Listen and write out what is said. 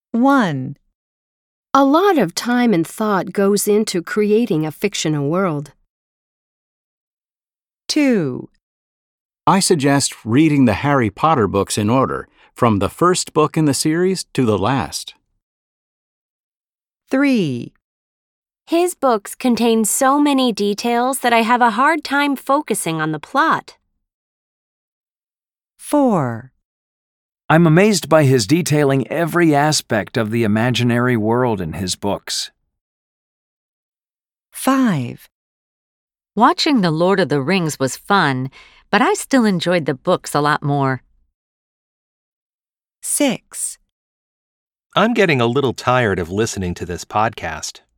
1, A lot of time and thought goes into creating a fictional world. 2, I suggest reading the Harry Potter books in order, from the first book in the series to the last. 3, His books contain so many details that I have a hard time focusing on the plot. 4, I'm amazed by his detailing every aspect of the imaginary world in his books. 5, Watching The Lord of the Rings was fun, but I still enjoyed the books a lot more. 6, I'm getting a little tired of listening to this podcast.